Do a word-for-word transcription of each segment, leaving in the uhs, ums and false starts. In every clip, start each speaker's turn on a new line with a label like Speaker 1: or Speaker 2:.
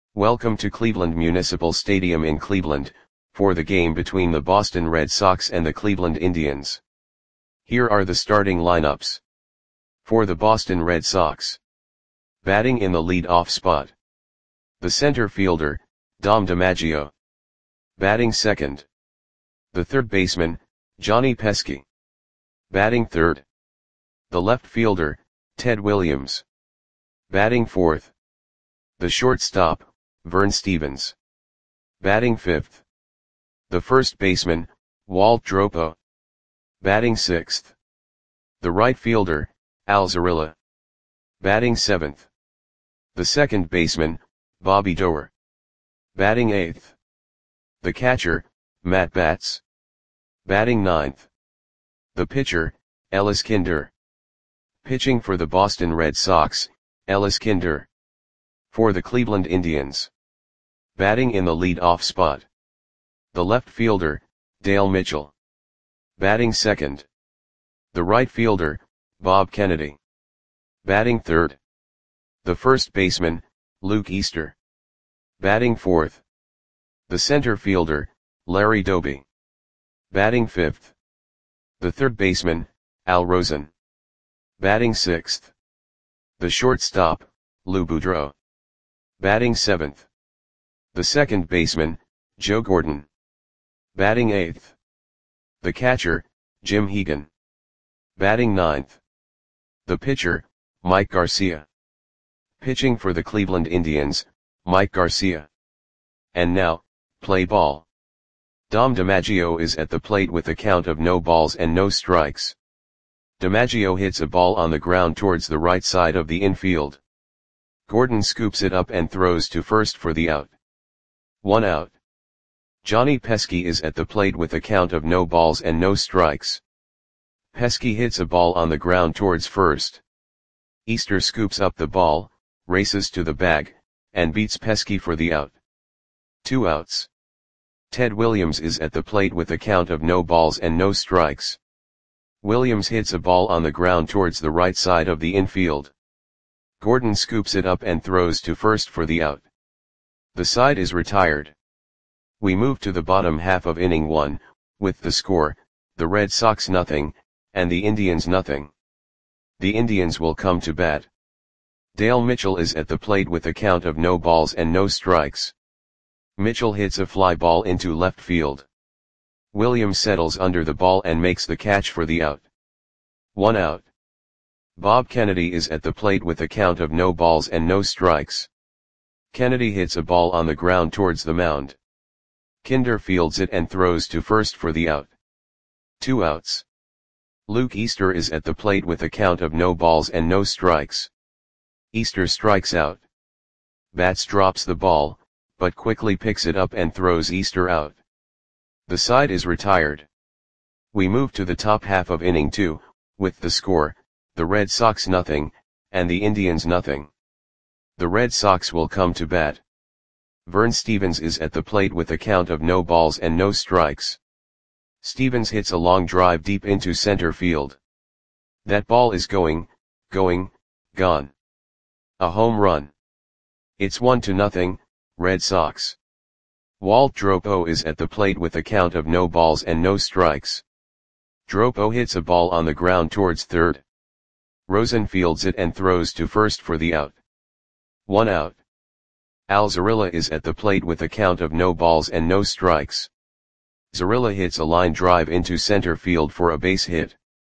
Speaker 1: Welcome to Cleveland Municipal Stadium in Cleveland, for the game between the Boston Red Sox and the Cleveland Indians. Here are the starting lineups. For the Boston Red Sox. Batting in the lead-off spot. The center fielder, Dom DiMaggio. Batting second. The third baseman, Johnny Pesky. Batting third. The left fielder, Ted Williams. Batting fourth. The shortstop, Vern Stephens. Batting fifth. The first baseman, Walt Dropo. Batting sixth. The right fielder, Al Zarilla. Batting seventh. The second baseman, Bobby Doerr. Batting eighth. The catcher, Matt Batts. Batting ninth. The pitcher, Ellis Kinder. Pitching for the Boston Red Sox, Ellis Kinder. For the Cleveland Indians. Batting in the lead-off spot. The left fielder, Dale Mitchell. Batting second. The right fielder, Bob Kennedy. Batting third. The first baseman, Luke Easter. Batting fourth. The center fielder, Larry Doby. Batting fifth. The third baseman, Al Rosen. Batting sixth. The shortstop, Lou Boudreau. Batting seventh. The second baseman, Joe Gordon. Batting eighth. The catcher, Jim Hegan. Batting ninth. The pitcher, Mike Garcia. Pitching for the Cleveland Indians, Mike Garcia. And now, play ball. Dom DiMaggio is at the plate with a count of no balls and no strikes. DiMaggio hits a ball on the ground towards the right side of the infield. Gordon scoops it up and throws to first for the out. One out. Johnny Pesky is at the plate with a count of no balls and no strikes. Pesky hits a ball on the ground towards first. Easter scoops up the ball, races to the bag, and beats Pesky for the out. Two outs. Ted Williams is at the plate with a count of no balls and no strikes. Williams hits a ball on the ground towards the right side of the infield. Gordon scoops it up and throws to first for the out. The side is retired. We move to the bottom half of inning one, with the score, the Red Sox nothing, and the Indians nothing. The Indians will come to bat. Dale Mitchell is at the plate with a count of no balls and no strikes. Mitchell hits a fly ball into left field. Williams settles under the ball and makes the catch for the out. One out. Bob Kennedy is at the plate with a count of no balls and no strikes. Kennedy hits a ball on the ground towards the mound. Kinder fields it and throws to first for the out. Two outs. Luke Easter is at the plate with a count of no balls and no strikes. Easter strikes out. Batts drops the ball, but quickly picks it up and throws Easter out. The side is retired. We move to the top half of inning two, with the score, the Red Sox nothing, and the Indians nothing. The Red Sox will come to bat. Vern Stephens is at the plate with a count of no balls and no strikes. Stephens hits a long drive deep into center field. That ball is going, going, gone. A home run. It's one to nothing, Red Sox. Walt Dropo is at the plate with a count of no balls and no strikes. Dropo hits a ball on the ground towards third. Rosen fields it and throws to first for the out. One out. Al Zarilla is at the plate with a count of no balls and no strikes. Zarilla hits a line drive into center field for a base hit.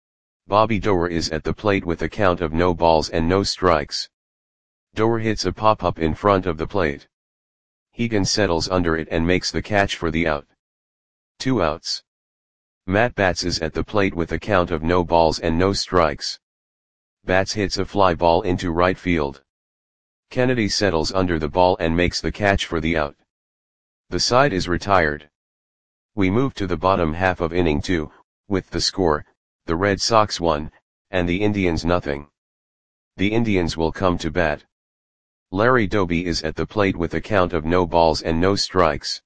Speaker 1: Bobby Doerr is at the plate with a count of no balls and no strikes. Doerr hits a pop-up in front of the plate. Hegan settles under it and makes the catch for the out. Two outs. Matt Batts is at the plate with a count of no balls and no strikes. Batts hits a fly ball into right field. Kennedy settles under the ball and makes the catch for the out. The side is retired. We move to the bottom half of inning two, with the score, the Red Sox one, and the Indians nothing. The Indians will come to bat. Larry Doby is at the plate with a count of no balls and no strikes.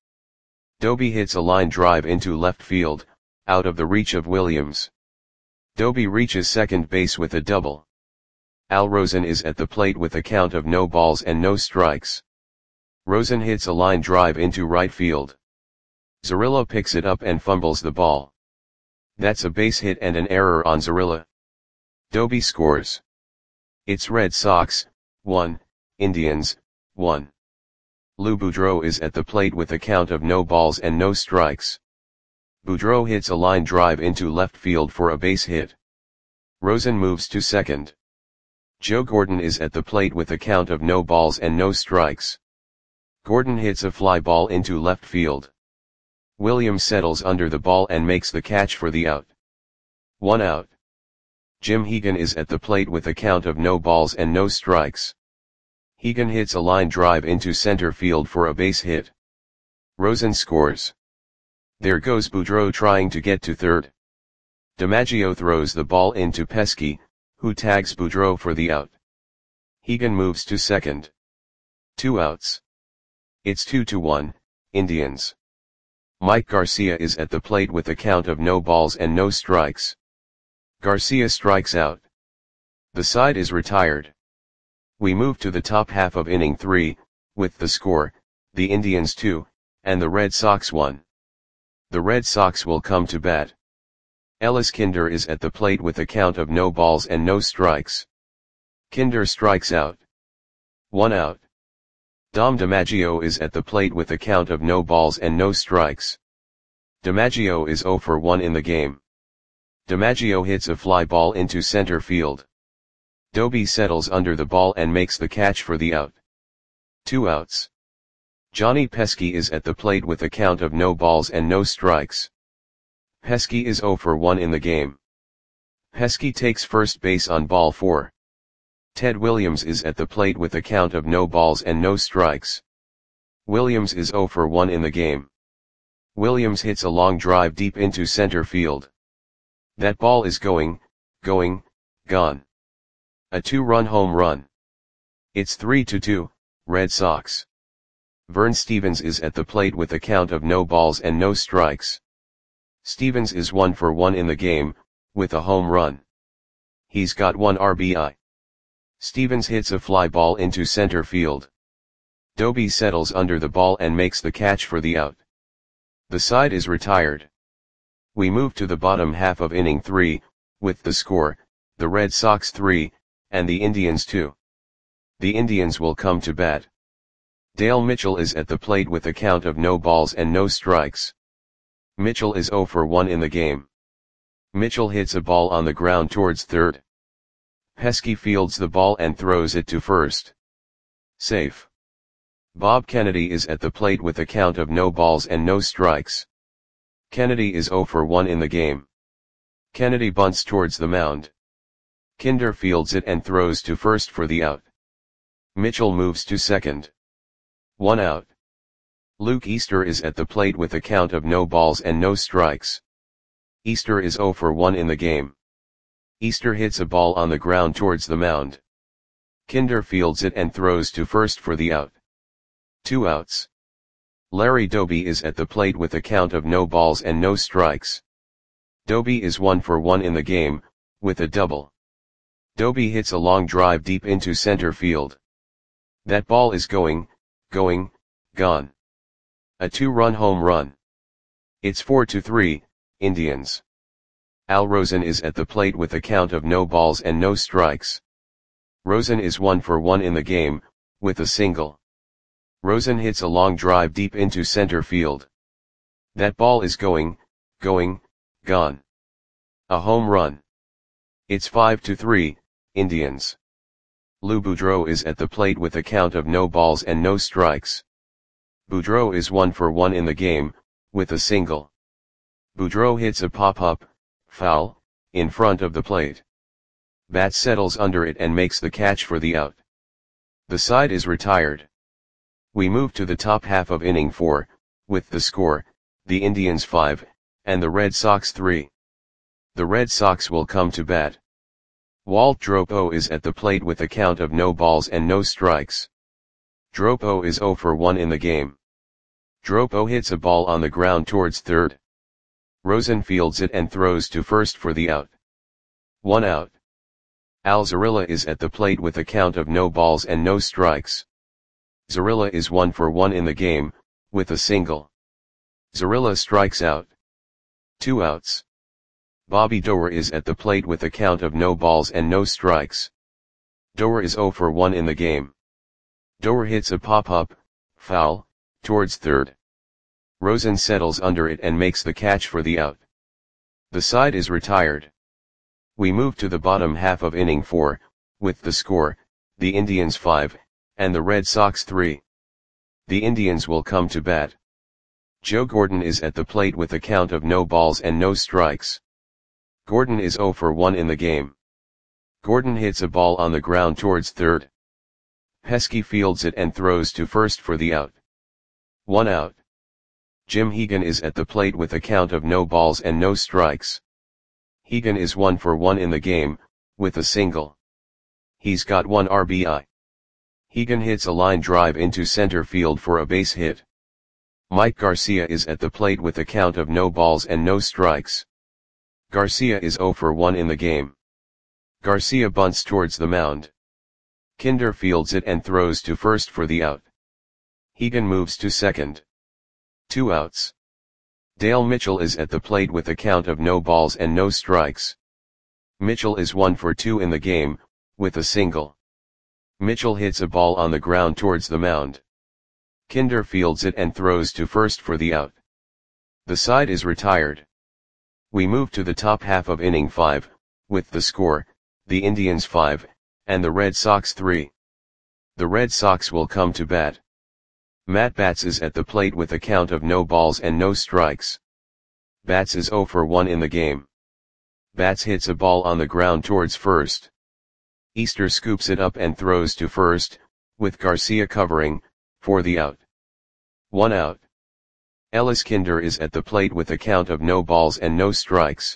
Speaker 1: Doby hits a line drive into left field, out of the reach of Williams. Doby reaches second base with a double. Al Rosen is at the plate with a count of no balls and no strikes. Rosen hits a line drive into right field. Zarilla picks it up and fumbles the ball. That's a base hit and an error on Zarilla. Doby scores. It's Red Sox, one, Indians, one. Lou Boudreau is at the plate with a count of no balls and no strikes. Boudreau hits a line drive into left field for a base hit. Rosen moves to second. Joe Gordon is at the plate with a count of no balls and no strikes. Gordon hits a fly ball into left field. Williams settles under the ball and makes the catch for the out. One out. Jim Hegan is at the plate with a count of no balls and no strikes. Hegan hits a line drive into center field for a base hit. Rosen scores. There goes Boudreau trying to get to third. DiMaggio throws the ball into Pesky, who tags Boudreau for the out. Hegan moves to second. Two outs. It's two to one, Indians. Mike Garcia is at the plate with a count of no balls and no strikes. Garcia strikes out. The side is retired. We move to the top half of inning three, with the score, the Indians two, and the Red Sox one. The Red Sox will come to bat. Ellis Kinder is at the plate with a count of no balls and no strikes. Kinder strikes out. One out. Dom DiMaggio is at the plate with a count of no balls and no strikes. DiMaggio is zero for one in the game. DiMaggio hits a fly ball into center field. Doby settles under the ball and makes the catch for the out. Two outs. Johnny Pesky is at the plate with a count of no balls and no strikes. Pesky is zero for one in the game. Pesky takes first base on ball four. Ted Williams is at the plate with a count of no balls and no strikes. Williams is zero for one in the game. Williams hits a long drive deep into center field. That ball is going, going, gone. A two-run home run. It's three to two, Red Sox. Vern Stevens is at the plate with a count of no balls and no strikes. Stevens is one for one in the game, with a home run. He's got one R B I. Stevens hits a fly ball into center field. Doby settles under the ball and makes the catch for the out. The side is retired. We move to the bottom half of inning three, with the score, the Red Sox three, and the Indians two. The Indians will come to bat. Dale Mitchell is at the plate with a count of no balls and no strikes. Mitchell is zero for one in the game. Mitchell hits a ball on the ground towards third. Pesky fields the ball and throws it to first. Safe. Bob Kennedy is at the plate with a count of no balls and no strikes. Kennedy is zero for one in the game. Kennedy bunts towards the mound. Kinder fields it and throws to first for the out. Mitchell moves to second. One out. Luke Easter is at the plate with a count of no balls and no strikes. Easter is zero for one in the game. Easter hits a ball on the ground towards the mound. Kinder fields it and throws to first for the out. Two outs. Larry Doby is at the plate with a count of no balls and no strikes. Doby is one for one in the game, with a double. Doby hits a long drive deep into center field. That ball is going, going, gone. A two-run home run. It's four to three, Indians. Al Rosen is at the plate with a count of no balls and no strikes. Rosen is one for one in the game, with a single. Rosen hits a long drive deep into center field. That ball is going, going, gone. A home run. It's five to three, Indians. Lou Boudreau is at the plate with a count of no balls and no strikes. Boudreau is one for one in the game, with a single. Boudreau hits a pop-up, foul, in front of the plate. Bat settles under it and makes the catch for the out. The side is retired. We move to the top half of inning four, with the score, the Indians five, and the Red Sox three. The Red Sox will come to bat. Walt Dropo is at the plate with a count of no balls and no strikes. Dropo is zero for one in the game. Dropo hits a ball on the ground towards third. Rosen fields it and throws to first for the out. One out. Al Zarilla is at the plate with a count of no balls and no strikes. Zarilla is one for one in the game, with a single. Zarilla strikes out. Two outs. Bobby Doerr is at the plate with a count of no balls and no strikes. Doerr is zero for one in the game. Doerr hits a pop-up, foul, towards third. Rosen settles under it and makes the catch for the out. The side is retired. We move to the bottom half of inning four, with the score, the Indians five, and the Red Sox three. The Indians will come to bat. Joe Gordon is at the plate with a count of no balls and no strikes. Gordon is zero for one in the game. Gordon hits a ball on the ground towards third. Pesky fields it and throws to first for the out. One out. Jim Hegan is at the plate with a count of no balls and no strikes. Hegan is one for one in the game, with a single. He's got one R B I. Hegan hits a line drive into center field for a base hit. Mike Garcia is at the plate with a count of no balls and no strikes. Garcia is zero for one in the game. Garcia bunts towards the mound. Kinder fields it and throws to first for the out. Hegan moves to second. Two outs. Dale Mitchell is at the plate with a count of no balls and no strikes. Mitchell is one for two in the game, with a single. Mitchell hits a ball on the ground towards the mound. Kinder fields it and throws to first for the out. The side is retired. We move to the top half of inning five, with the score, the Indians five, and the Red Sox three. The Red Sox will come to bat. Matt Batts is at the plate with a count of no balls and no strikes. Batts is zero for one in the game. Batts hits a ball on the ground towards first. Easter scoops it up and throws to first, with Garcia covering, for the out. One out. Ellis Kinder is at the plate with a count of no balls and no strikes.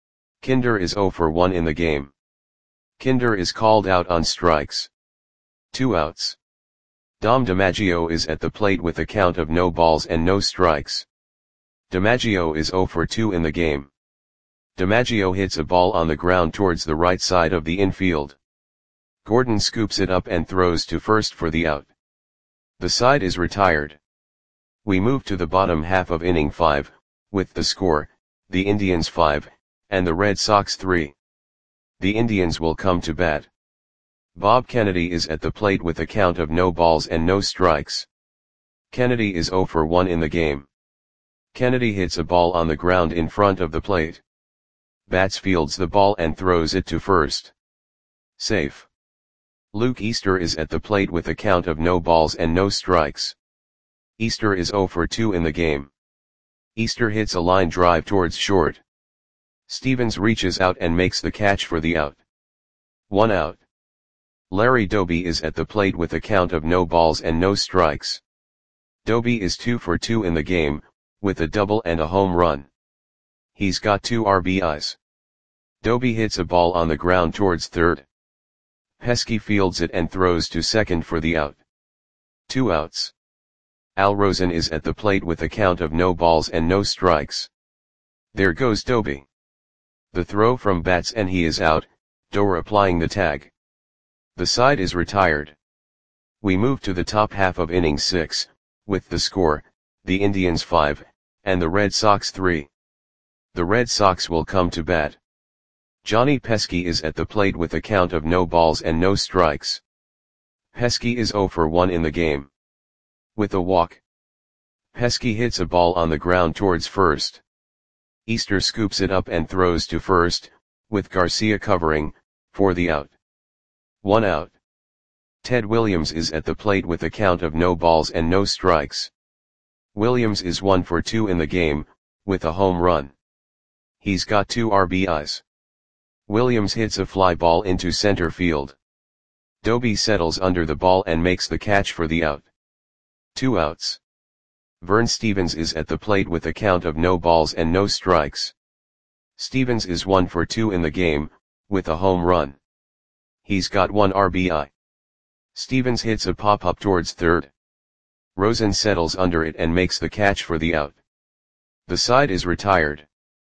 Speaker 1: Kinder is zero for one in the game. Kinder is called out on strikes. Two outs. Dom DiMaggio is at the plate with a count of no balls and no strikes. DiMaggio is zero for two in the game. DiMaggio hits a ball on the ground towards the right side of the infield. Gordon scoops it up and throws to first for the out. The side is retired. We move to the bottom half of inning five, with the score, the Indians five, and the Red Sox three. The Indians will come to bat. Bob Kennedy is at the plate with a count of no balls and no strikes. Kennedy is zero for one in the game. Kennedy hits a ball on the ground in front of the plate. Batts fields the ball and throws it to first. Safe. Luke Easter is at the plate with a count of no balls and no strikes. Easter is zero for two in the game. Easter hits a line drive towards short. Stevens reaches out and makes the catch for the out. One out. Larry Doby is at the plate with a count of no balls and no strikes. Doby is two for two in the game, with a double and a home run. He's got two R B Is. Doby hits a ball on the ground towards third. Pesky fields it and throws to second for the out. Two outs. Al Rosen is at the plate with a count of no balls and no strikes. There goes Doby. The throw from Batts and he is out, Doerr applying the tag. The side is retired. We move to the top half of inning six, with the score, the Indians five, and the Red Sox three. The Red Sox will come to bat. Johnny Pesky is at the plate with a count of no balls and no strikes. Pesky is zero for one in the game. With a walk. Pesky hits a ball on the ground towards first. Easter scoops it up and throws to first, with Garcia covering, for the out. One out. Ted Williams is at the plate with a count of no balls and no strikes. Williams is one for two in the game, with a home run. He's got two R B Is. Williams hits a fly ball into center field. Doby settles under the ball and makes the catch for the out. Two outs. Vern Stevens is at the plate with a count of no balls and no strikes. Stevens is one for two in the game, with a home run. He's got one R B I. Stevens hits a pop-up towards third. Rosen settles under it and makes the catch for the out. The side is retired.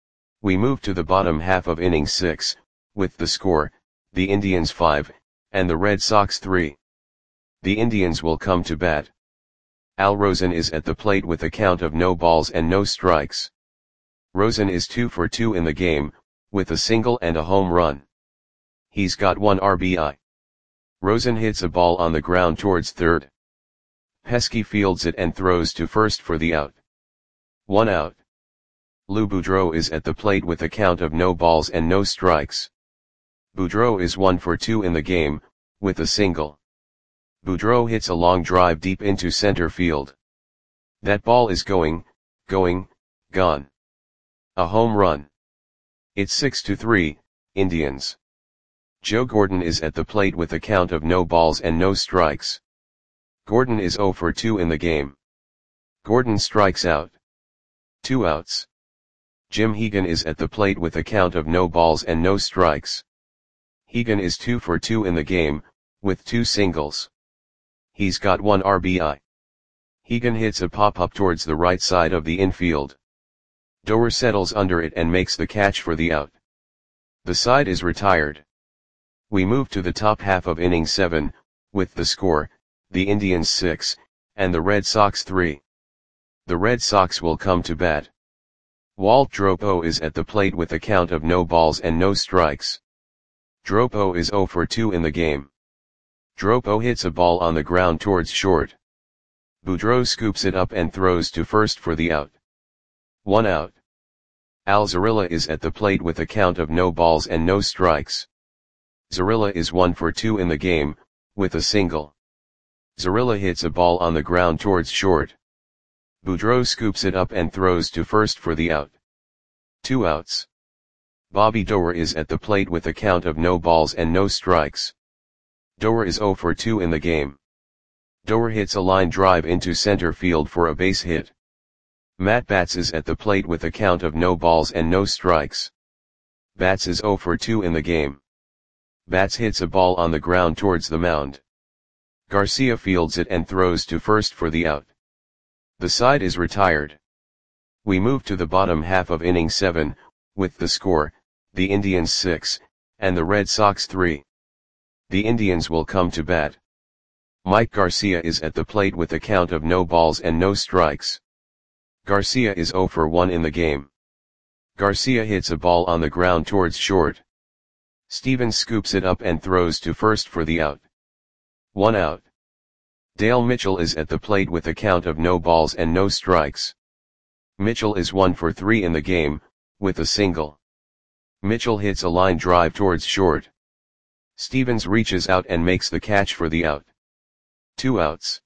Speaker 1: We move to the bottom half of inning six, with the score, the Indians five, and the Red Sox three. The Indians will come to bat. Al Rosen is at the plate with a count of no balls and no strikes. Rosen is two for two in the game, with a single and a home run. He's got one R B I. Rosen hits a ball on the ground towards third. Pesky fields it and throws to first for the out. One out. Lou Boudreau is at the plate with a count of no balls and no strikes. Boudreau is one for two in the game, with a single. Boudreau hits a long drive deep into center field. That ball is going, going, gone. A home run. It's six to three, Indians. Joe Gordon is at the plate with a count of no balls and no strikes. Gordon is zero for two in the game. Gordon strikes out. Two outs. Jim Hegan is at the plate with a count of no balls and no strikes. Hegan is two for two in the game, with two singles. He's got one R B I. Hegan hits a pop-up towards the right side of the infield. Doer settles under it and makes the catch for the out. The side is retired. We move to the top half of inning seven, with the score, the Indians six, and the Red Sox three. The Red Sox will come to bat. Walt Dropo is at the plate with a count of no balls and no strikes. Dropo is zero for two in the game. Dropo hits a ball on the ground towards short. Boudreau scoops it up and throws to first for the out. One out. Al Zarilla is at the plate with a count of no balls and no strikes. Zarilla is one for two in the game, with a single. Zarilla hits a ball on the ground towards short. Boudreau scoops it up and throws to first for the out. Two outs. Bobby Doer is at the plate with a count of no balls and no strikes. Doer is zero for two in the game. Doer hits a line drive into center field for a base hit. Matt Batts is at the plate with a count of no balls and no strikes. Batts is zero for two in the game. Batts hits a ball on the ground towards the mound. Garcia fields it and throws to first for the out. The side is retired. We move to the bottom half of inning seven, with the score, the Indians six, and the Red Sox three. The Indians will come to bat. Mike Garcia is at the plate with a count of no balls and no strikes. Garcia is zero for one in the game. Garcia hits a ball on the ground towards short. Stevens scoops it up and throws to first for the out. One out. Dale Mitchell is at the plate with a count of no balls and no strikes. Mitchell is one for three in the game, with a single. Mitchell hits a line drive towards short. Stevens reaches out and makes the catch for the out. Two outs.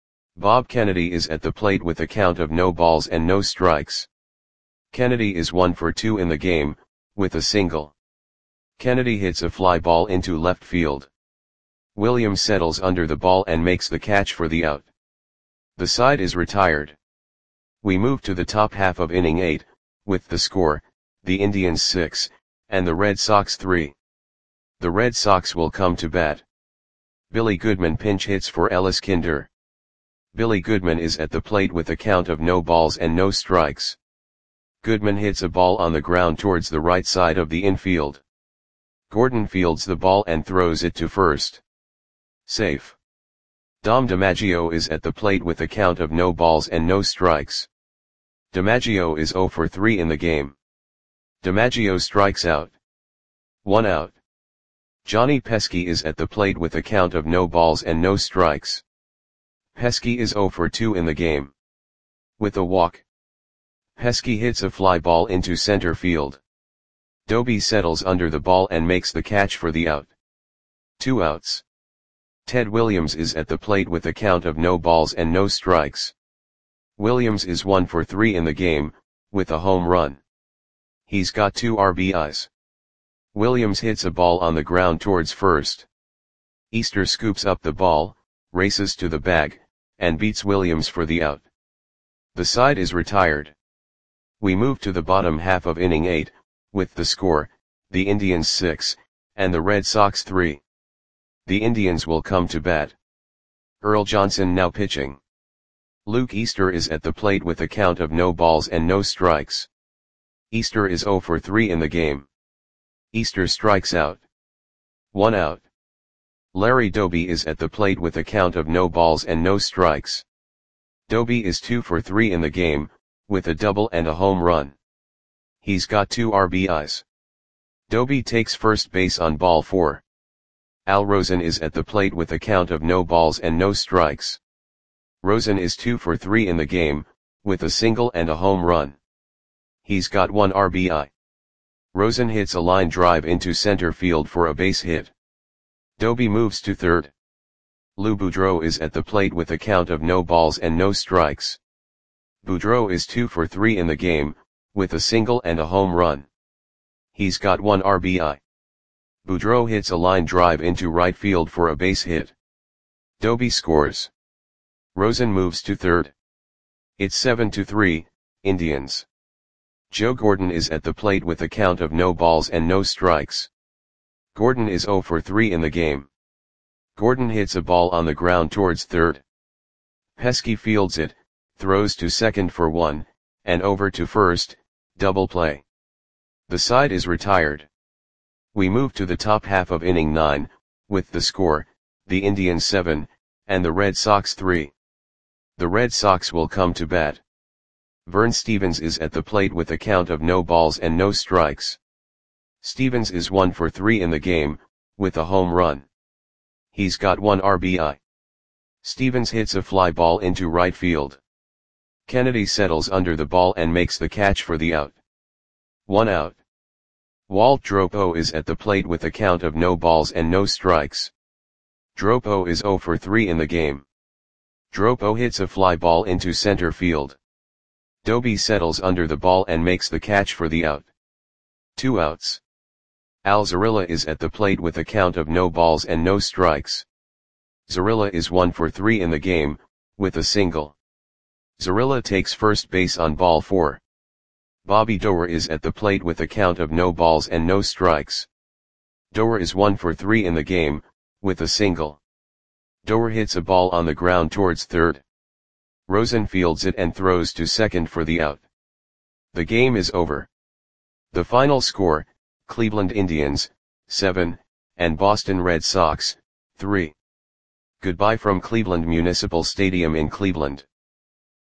Speaker 1: Bob Kennedy is at the plate with a count of no balls and no strikes. Kennedy is one for two in the game, with a single. Kennedy hits a fly ball into left field. Williams settles under the ball and makes the catch for the out. The side is retired. We move to the top half of inning eight, with the score, the Indians six, and the Red Sox three. The Red Sox will come to bat. Billy Goodman pinch hits for Ellis Kinder. Billy Goodman is at the plate with a count of no balls and no strikes. Goodman hits a ball on the ground towards the right side of the infield. Gordon fields the ball and throws it to first. Safe. Dom DiMaggio is at the plate with a count of no balls and no strikes. DiMaggio is zero for three in the game. DiMaggio strikes out. One out. Johnny Pesky is at the plate with a count of no balls and no strikes. Pesky is zero for two in the game. With a walk. Pesky hits a fly ball into center field. Doby settles under the ball and makes the catch for the out. Two outs. Ted Williams is at the plate with a count of no balls and no strikes. Williams is one for three in the game, with a home run. He's got two R B Is. Williams hits a ball on the ground towards first. Easter scoops up the ball, races to the bag, and beats Williams for the out. The side is retired. We move to the bottom half of inning eight, with the score, the Indians six, and the Red Sox three. The Indians will come to bat. Earl Johnson now pitching. Luke Easter is at the plate with a count of no balls and no strikes. Easter is zero for three in the game. Easter strikes out. One out. Larry Doby is at the plate with a count of no balls and no strikes. Doby is two for three in the game, with a double and a home run. He's got two R B Is. Doby takes first base on ball four. Al Rosen is at the plate with a count of no balls and no strikes. Rosen is two for three in the game, with a single and a home run. He's got one R B I. Rosen hits a line drive into center field for a base hit. Doby moves to third. Lou Boudreau is at the plate with a count of no balls and no strikes. Boudreau is two for three in the game, with a single and a home run. He's got one R B I. Boudreau hits a line drive into right field for a base hit. Doby scores. Rosen moves to third. It's seven to three, Indians. Joe Gordon is at the plate with a count of no balls and no strikes. Gordon is zero for three in the game. Gordon hits a ball on the ground towards third. Pesky fields it, throws to second for one, and over to first, double play. The side is retired. We move to the top half of inning nine, with the score, the Indians seven, and the Red Sox three. The Red Sox will come to bat. Vern Stevens is at the plate with a count of no balls and no strikes. Stevens is one for three in the game, with a home run. He's got one R B I. Stevens hits a fly ball into right field. Kennedy settles under the ball and makes the catch for the out. One out. Walt Dropo is at the plate with a count of no balls and no strikes. Dropo is zero for three in the game. Dropo hits a fly ball into center field. Doby settles under the ball and makes the catch for the out. Two outs. Al Zarilla is at the plate with a count of no balls and no strikes. Zarilla is one for three in the game, with a single. Zarilla takes first base on ball four. Bobby Doerr is at the plate with a count of no balls and no strikes. Doerr is one for three in the game, with a single. Doerr hits a ball on the ground towards third. Rosen fields it and throws to second for the out. The game is over. The final score, Cleveland Indians, seven, and Boston Red Sox, three. Goodbye from Cleveland Municipal Stadium in Cleveland.